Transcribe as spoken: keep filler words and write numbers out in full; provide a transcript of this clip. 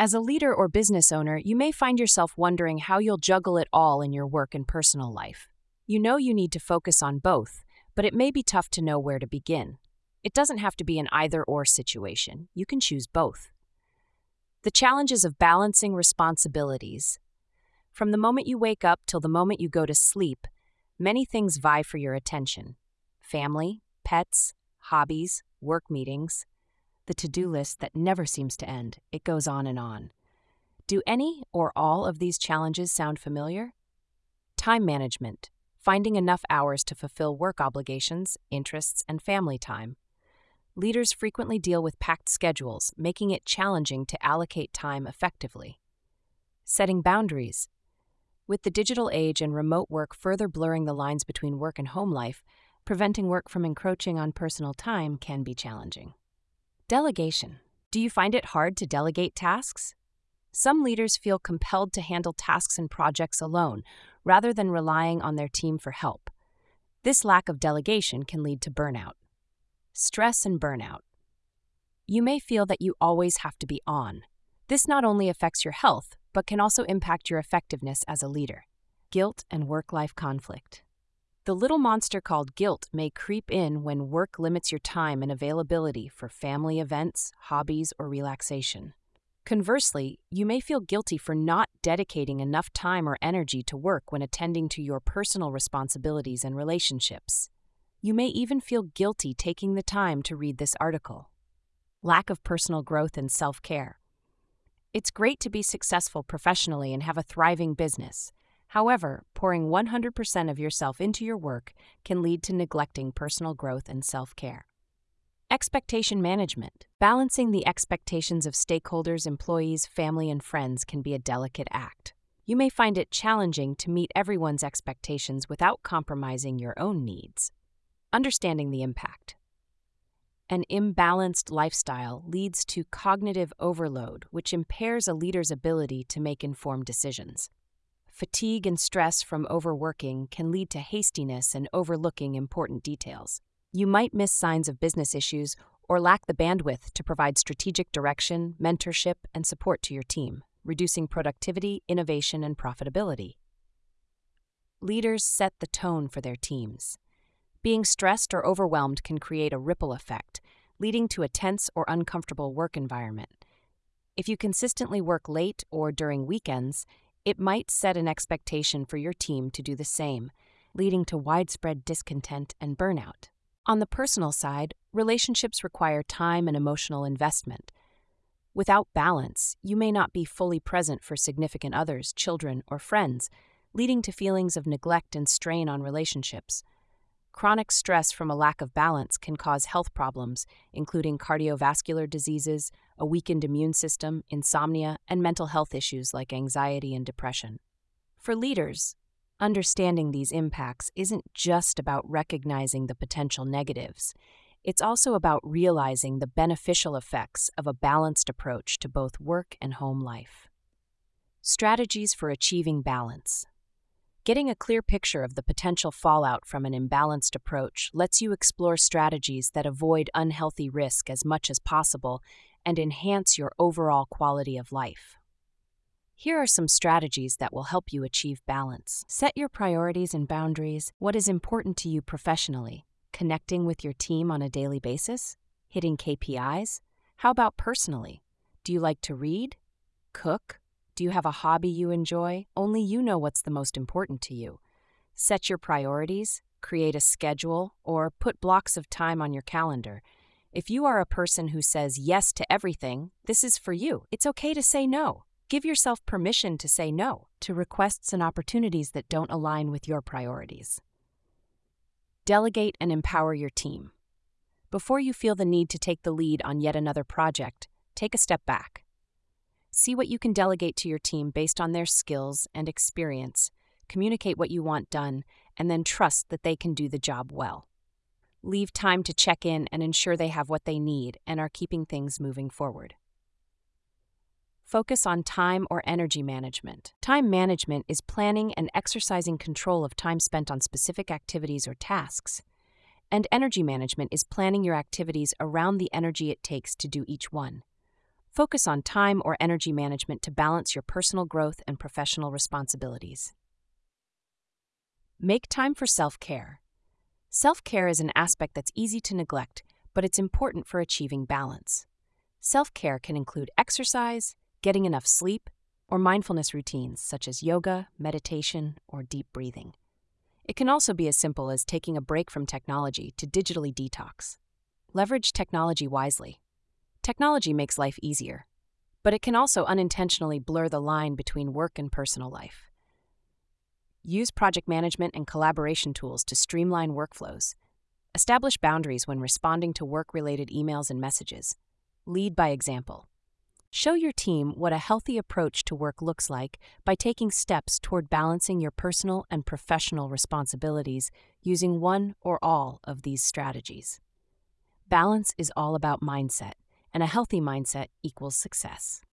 As a leader or business owner, you may find yourself wondering how you'll juggle it all in your work and personal life. You know you need to focus on both, but it may be tough to know where to begin. It doesn't have to be an either-or situation. You can choose both. The challenges of balancing responsibilities. From the moment you wake up till the moment you go to sleep, many things vie for your attention. Family, pets, hobbies, work meetings. The to-do list that never seems to end. It goes on and on. Do any or all of these challenges sound familiar? Time management. Finding enough hours to fulfill work obligations, interests, and family time. Leaders frequently deal with packed schedules, making it challenging to allocate time effectively. Setting boundaries. With the digital age and remote work further blurring the lines between work and home life, preventing work from encroaching on personal time can be challenging. Delegation. Do you find it hard to delegate tasks? Some leaders feel compelled to handle tasks and projects alone, rather than relying on their team for help. This lack of delegation can lead to burnout. Stress and burnout. You may feel that you always have to be on. This not only affects your health, but can also impact your effectiveness as a leader. Guilt and work-life conflict. The little monster called guilt may creep in when work limits your time and availability for family events, hobbies, or relaxation. Conversely, you may feel guilty for not dedicating enough time or energy to work when attending to your personal responsibilities and relationships. You may even feel guilty taking the time to read this article. Lack of personal growth and self-care. It's great to be successful professionally and have a thriving business. However, pouring one hundred percent of yourself into your work can lead to neglecting personal growth and self-care. Expectation management. Balancing the expectations of stakeholders, employees, family, and friends can be a delicate act. You may find it challenging to meet everyone's expectations without compromising your own needs. Understanding the impact. An imbalanced lifestyle leads to cognitive overload, which impairs a leader's ability to make informed decisions. Fatigue and stress from overworking can lead to hastiness and overlooking important details. You might miss signs of business issues or lack the bandwidth to provide strategic direction, mentorship, and support to your team, reducing productivity, innovation, and profitability. Leaders set the tone for their teams. Being stressed or overwhelmed can create a ripple effect, leading to a tense or uncomfortable work environment. If you consistently work late or during weekends, it might set an expectation for your team to do the same, leading to widespread discontent and burnout. On the personal side, relationships require time and emotional investment. Without balance, you may not be fully present for significant others, children, or friends, leading to feelings of neglect and strain on relationships. Chronic stress from a lack of balance can cause health problems, including cardiovascular diseases, a weakened immune system, insomnia, and mental health issues like anxiety and depression. For leaders, understanding these impacts isn't just about recognizing the potential negatives. It's also about realizing the beneficial effects of a balanced approach to both work and home life. Strategies for achieving balance. Getting a clear picture of the potential fallout from an imbalanced approach lets you explore strategies that avoid unhealthy risk as much as possible and enhance your overall quality of life. Here are some strategies that will help you achieve balance. Set your priorities and boundaries. What is important to you professionally? Connecting with your team on a daily basis? Hitting K P Is? How about personally? Do you like to read? Cook? Do you have a hobby you enjoy? Only you know what's the most important to you. Set your priorities, create a schedule, or put blocks of time on your calendar. If you are a person who says yes to everything, this is for you. It's okay to say no. Give yourself permission to say no to requests and opportunities that don't align with your priorities. Delegate and empower your team. Before you feel the need to take the lead on yet another project, take a step back. See what you can delegate to your team based on their skills and experience, communicate what you want done, and then trust that they can do the job well. Leave time to check in and ensure they have what they need and are keeping things moving forward. Focus on time or energy management. Time management is planning and exercising control of time spent on specific activities or tasks. And energy management is planning your activities around the energy it takes to do each one. Focus on time or energy management to balance your personal growth and professional responsibilities. Make time for self-care. Self-care is an aspect that's easy to neglect, but it's important for achieving balance. Self-care can include exercise, getting enough sleep, or mindfulness routines such as yoga, meditation, or deep breathing. It can also be as simple as taking a break from technology to digitally detox. Leverage technology wisely. Technology makes life easier, but it can also unintentionally blur the line between work and personal life. Use project management and collaboration tools to streamline workflows. Establish boundaries when responding to work-related emails and messages. Lead by example. Show your team what a healthy approach to work looks like by taking steps toward balancing your personal and professional responsibilities using one or all of these strategies. Balance is all about mindset, and a healthy mindset equals success.